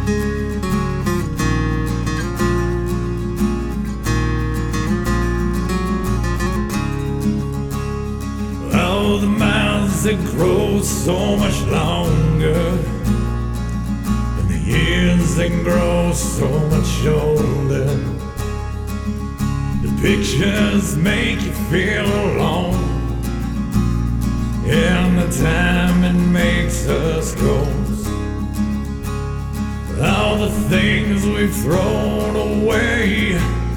Oh, the mouths that grow so much longer, and the years that grow so much older. The pictures make you feel alone, and the time it makes us ghosts. All the things we've thrown away,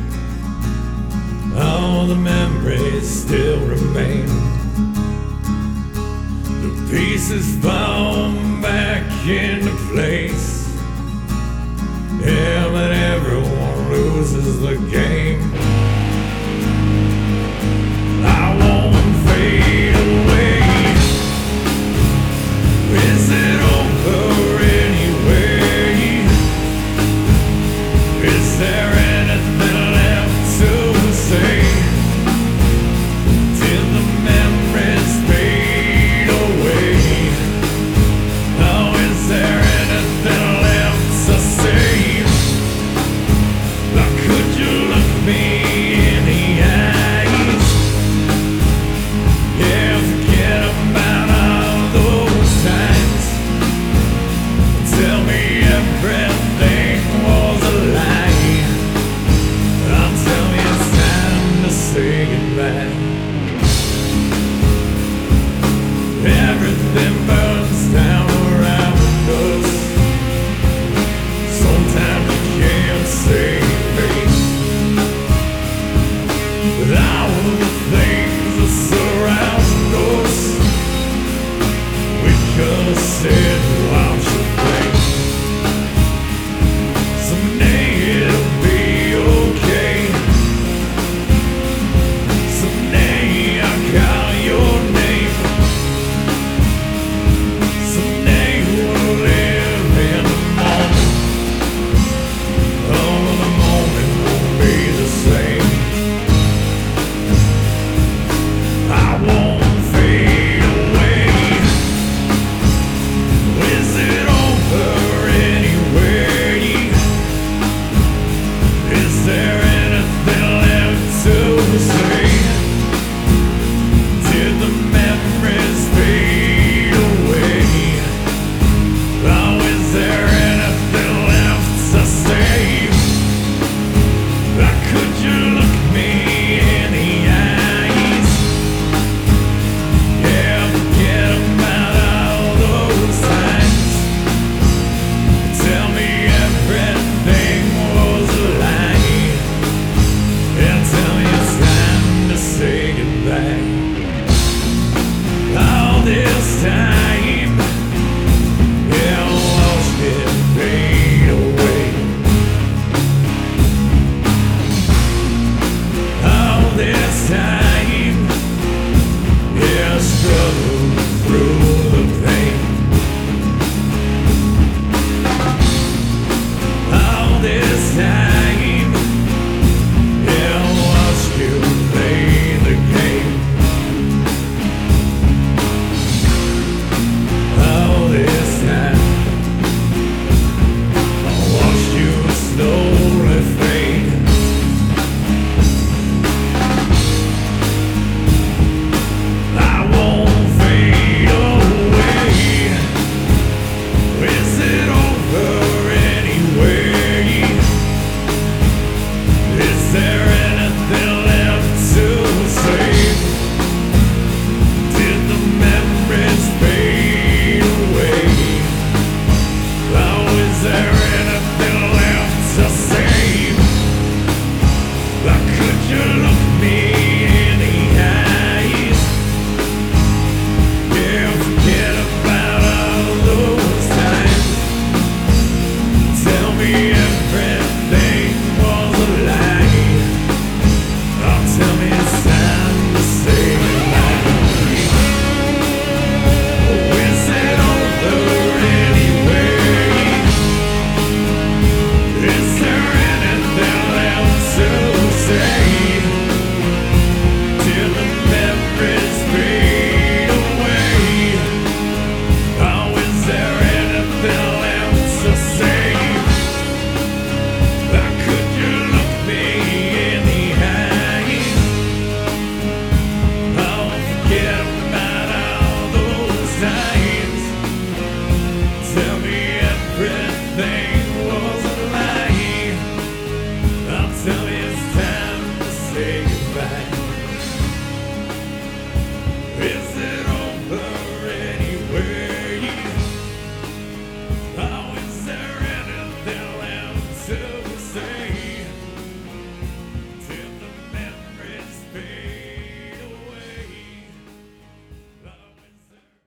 all the memories still remain. The pieces fall back into place, yeah, but everyone loses the game. I won't fade away. Is it over anyway? Is there anything left to say? Till the memories fade away. Oh, is there anything left to say? Now could you look me in the eyes? Yeah, forget about all those times. Tell me everything was a lie. I'll tell me it's time to say goodbye. Everything burns down around us. Sometimes you can't save face, but all the things that surround us, we could have said, watch your face. Someday it'll be okay. Someday I'll call your name. Someday we'll live in the moment. Oh, the moment won't be the same. I won't fade away. Is it over anyway? Is there anything left to say? Did the memories fade away? Oh, is there anything left to say? Could you look me in the eyes? Yeah, forget about all those times. Tell me everything was a lie, and tell me it's time to say goodbye. All this time, yeah, I watched it fade away. All this time, yeah, I struggled through the pain. All this time, yeah, I watched you play the game. All this time, I watched you slowly fade. I won't fade away. Is it over anyway? Is there anything left to say? Did the memories fade away? Oh, is there anything left to say? Could you look me in the eyes? Yeah, forget about all those times. Tell me